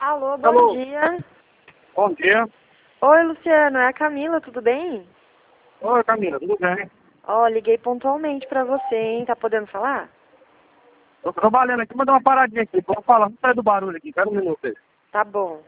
Alô, bom Alô. dia. Bom dia. Oi, Luciano, é a Camila, tudo bem? Oi, Camila, tudo bem? Ó, liguei pontualmente pra você, hein? Tá podendo falar? Tô trabalhando aqui, vou dar uma paradinha aqui. Vou falar, não sai do barulho aqui, espera um minuto aí. Tá bom.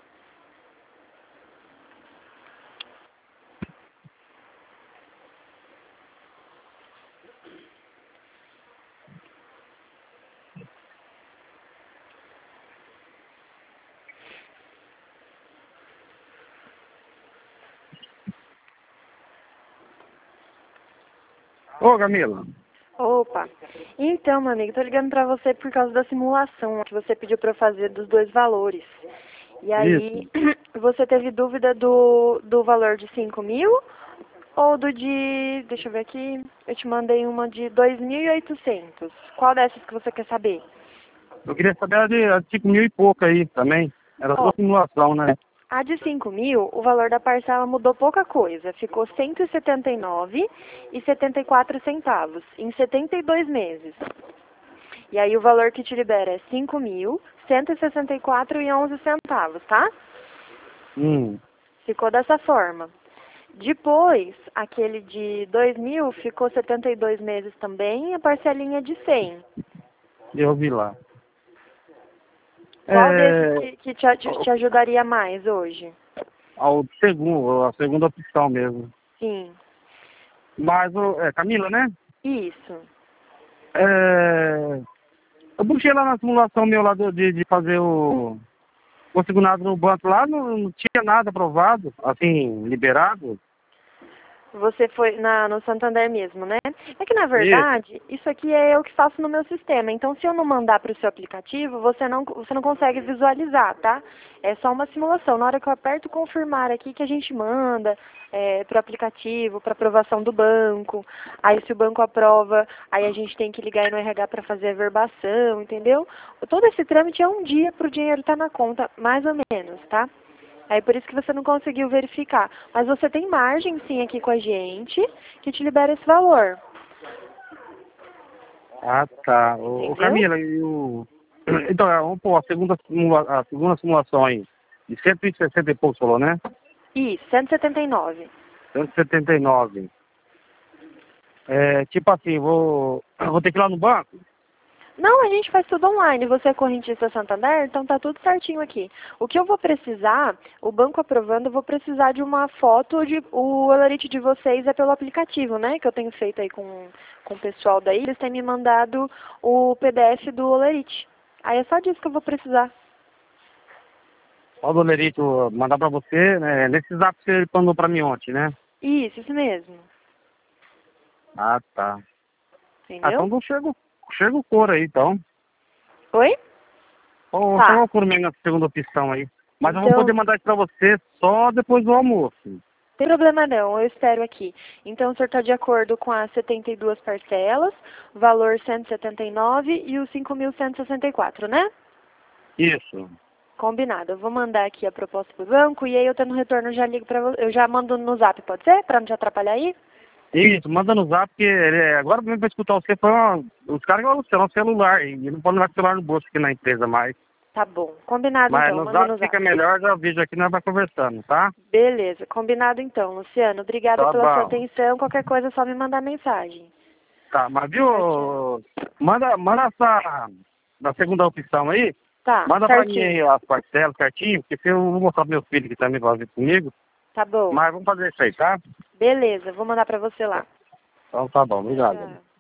Ô, Camila. Opa. Então, meu amigo, tô ligando pra você por causa da simulação que você pediu pra eu fazer dos dois valores. E aí, Isso. você teve dúvida do valor de 5.000 ou do de... Deixa eu ver aqui. Eu te mandei uma de 2.800. Qual dessas que você quer saber? Eu queria saber a de 5 mil e pouco aí também. Era Ó, só simulação, né? a de 5.000, o valor da parcela mudou pouca coisa. Ficou 179,74 centavos em 72 meses. E aí o valor que te libera é 5.164,11 centavos, tá? Ficou dessa forma. Depois, aquele de 2.000 ficou 72 meses também e a parcelinha de 100. Eu vi lá. Qual desses que te ajudaria mais hoje? A segunda opção mesmo. Sim, Mas, Camila, né? isso. Eu busquei lá na simulação meu lá de fazer o consignado no banco lá, não tinha nada aprovado, assim, liberado. Você foi no Santander mesmo, né? É que, na Isso. verdade, isso aqui é eu que faço no meu sistema. Então, se eu não mandar para o seu aplicativo, você não consegue visualizar, tá? É só uma simulação. Na hora que eu aperto confirmar aqui, que a gente manda para o aplicativo, para aprovação do banco. Aí, se o banco aprova, aí a gente tem que ligar aí no RH para fazer a verbação, entendeu? Todo esse trâmite é um dia para o dinheiro estar na conta, mais ou menos, tá? Aí por isso que você não conseguiu verificar. Mas você tem margem sim aqui com a gente que te libera esse valor. Ah, tá. Ô, Entendeu? Camila, então, vamos pôr a segunda simulação aí, de 160 e pouco, falou, né? Isso, 179. 179. Tipo assim, vou ter que ir lá no banco? Não, a gente faz tudo online. Você é correntista Santander, então tá tudo certinho aqui. O que eu vou precisar, o banco aprovando, eu vou precisar de uma foto de o Olerite de vocês é pelo aplicativo, né? Que eu tenho feito aí com o pessoal daí. Eles têm me mandado o PDF do Olerite. Aí é só disso que eu vou precisar. Ó, o Dolerito mandar pra você, né? Nesse zap que você mandou pra mim ontem, né? Isso mesmo. Ah, tá. Ah, Entendeu? então não chega o couro aí, então. Oi? Ou chega Tá. o couro mesmo na segunda opção aí. Mas eu vou poder Então, mandar isso pra você só depois do almoço. tem problema não, eu espero aqui. Então, o senhor está de acordo com as 72 parcelas, valor 179 e os 5.164, né? Isso. Combinado. Eu vou mandar aqui a proposta pro banco e aí eu tendo retorno eu já ligo para você. Eu já mando no zap, pode ser? Para não te atrapalhar aí? Isso, manda no zap, porque agora mesmo pra escutar você os caras que vão alucinar o celular, e não podem levar o celular no bolso aqui na empresa mais. Tá bom. Combinado Mas então, no mando zap no fica zap. melhor, já vejo aqui, nós vai conversando, tá? Beleza, combinado então, Luciano. Obrigada Tá pela sua bom. atenção. Qualquer coisa é só me mandar mensagem. Tá, mas Tchau, tchau. viu, manda essa, da segunda opção aí, Tá, manda pra mim aí certinho. as parcelas certinho, porque se eu vou mostrar pro meu filho que também vai vir comigo, Tá bom. mas vamos fazer isso aí, tá? Beleza, vou mandar pra você lá. Então tá bom, Tchau, obrigado. tchau.